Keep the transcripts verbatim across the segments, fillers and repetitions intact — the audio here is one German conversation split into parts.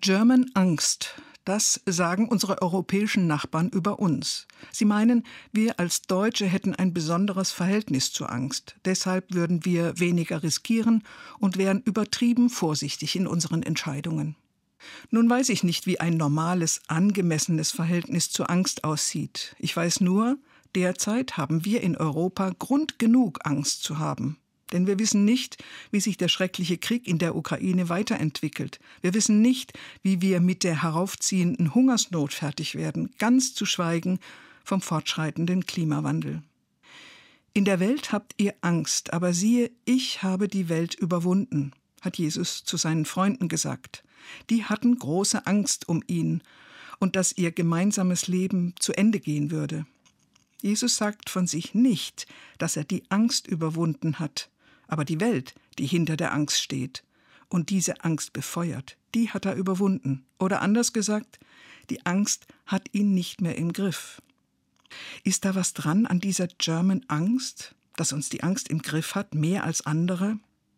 German Angst, das sagen unsere europäischen Nachbarn über uns. Sie meinen, wir als Deutsche hätten ein besonderes Verhältnis zur Angst. Deshalb würden wir weniger riskieren und wären übertrieben vorsichtig in unseren Entscheidungen. Nun weiß ich nicht, wie ein normales, angemessenes Verhältnis zur Angst aussieht. Ich weiß nur, derzeit haben wir in Europa Grund genug, Angst zu haben. Denn wir wissen nicht, wie sich der schreckliche Krieg in der Ukraine weiterentwickelt. Wir wissen nicht, wie wir mit der heraufziehenden Hungersnot fertig werden, ganz zu schweigen vom fortschreitenden Klimawandel. In der Welt habt ihr Angst, aber siehe, ich habe die Welt überwunden, hat Jesus zu seinen Freunden gesagt. Die hatten große Angst um ihn und dass ihr gemeinsames Leben zu Ende gehen würde. Jesus sagt von sich nicht, dass er die Angst überwunden hat, aber die Welt, die hinter der Angst steht und diese Angst befeuert, die hat er überwunden. Oder anders gesagt, die Angst hat ihn nicht mehr im Griff. Ist da was dran an dieser German Angst, dass uns die Angst im Griff hat, mehr als andere?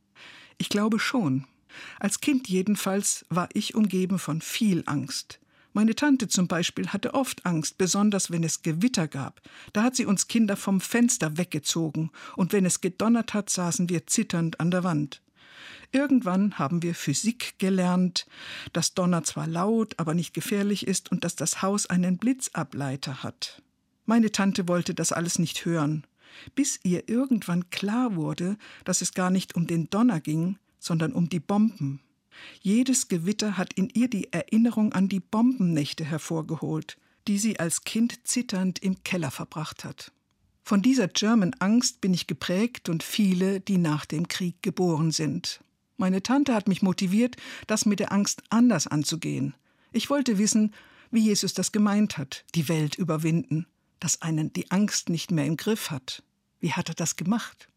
Ich glaube schon. Als Kind jedenfalls war ich umgeben von viel Angst. Meine Tante zum Beispiel hatte oft Angst, besonders wenn es Gewitter gab. Da hat sie uns Kinder vom Fenster weggezogen und wenn es gedonnert hat, saßen wir zitternd an der Wand. Irgendwann haben wir Physik gelernt, dass Donner zwar laut, aber nicht gefährlich ist und dass das Haus einen Blitzableiter hat. Meine Tante wollte das alles nicht hören, bis ihr irgendwann klar wurde, dass es gar nicht um den Donner ging, sondern um die Bomben. Jedes Gewitter hat in ihr die Erinnerung an die Bombennächte hervorgeholt, die sie als Kind zitternd im Keller verbracht hat. Von dieser German Angst bin ich geprägt und viele, die nach dem Krieg geboren sind. Meine Tante hat mich motiviert, das mit der Angst anders anzugehen. Ich wollte wissen, wie Jesus das gemeint hat, die Welt überwinden, dass einen die Angst nicht mehr im Griff hat. Wie hat er das gemacht?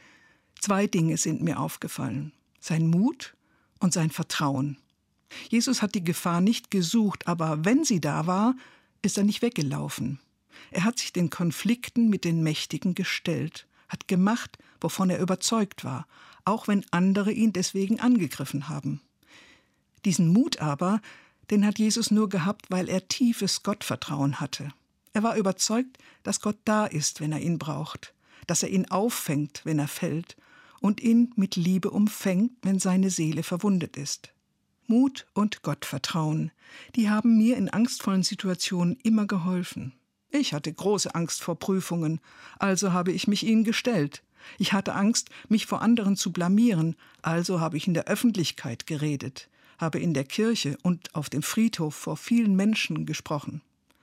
Zwei Dinge sind mir aufgefallen: sein Mut und sein Vertrauen. Jesus hat die Gefahr nicht gesucht, aber wenn sie da war, ist er nicht weggelaufen. Er hat sich den Konflikten mit den Mächtigen gestellt, hat gemacht, wovon er überzeugt war, auch wenn andere ihn deswegen angegriffen haben. Diesen Mut aber, den hat Jesus nur gehabt, weil er tiefes Gottvertrauen hatte. Er war überzeugt, dass Gott da ist, wenn er ihn braucht, dass er ihn auffängt, wenn er fällt, und ihn mit Liebe umfängt, wenn seine Seele verwundet ist. Mut und Gottvertrauen, die haben mir in angstvollen Situationen immer geholfen. Ich hatte große Angst vor Prüfungen, also habe ich mich ihnen gestellt. Ich hatte Angst, mich vor anderen zu blamieren, also habe ich in der Öffentlichkeit geredet, habe in der Kirche und auf dem Friedhof vor vielen Menschen gesprochen.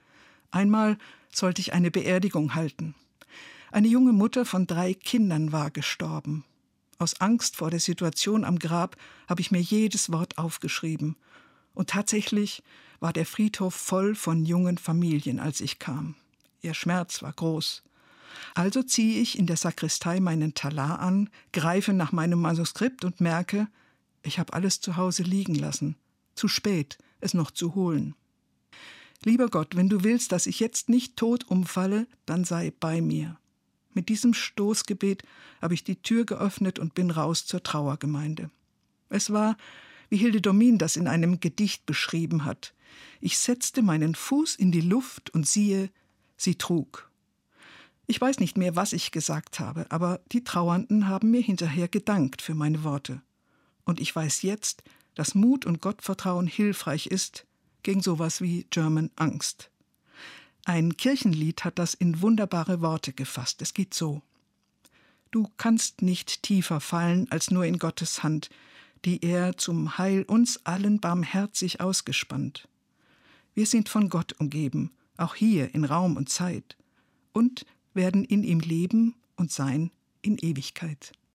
Einmal sollte ich eine Beerdigung halten. Eine junge Mutter von drei Kindern war gestorben. Aus Angst vor der Situation am Grab habe ich mir jedes Wort aufgeschrieben. Und tatsächlich war der Friedhof voll von jungen Familien, als ich kam. Ihr Schmerz war groß. Also ziehe ich in der Sakristei meinen Talar an, greife nach meinem Manuskript und merke, ich habe alles zu Hause liegen lassen. Zu spät, es noch zu holen. Lieber Gott, wenn du willst, dass ich jetzt nicht tot umfalle, dann sei bei mir. Mit diesem Stoßgebet habe ich die Tür geöffnet und bin raus zur Trauergemeinde. Es war, wie Hilde Domin das in einem Gedicht beschrieben hat. Ich setzte meinen Fuß in die Luft und siehe, sie trug. Ich weiß nicht mehr, was ich gesagt habe, aber die Trauernden haben mir hinterher gedankt für meine Worte. Und ich weiß jetzt, dass Mut und Gottvertrauen hilfreich ist gegen sowas wie German Angst. Ein Kirchenlied hat das in wunderbare Worte gefasst. Es geht so: Du kannst nicht tiefer fallen als nur in Gottes Hand, die er zum Heil uns allen barmherzig ausgespannt. Wir sind von Gott umgeben, auch hier in Raum und Zeit, und werden in ihm leben und sein in Ewigkeit.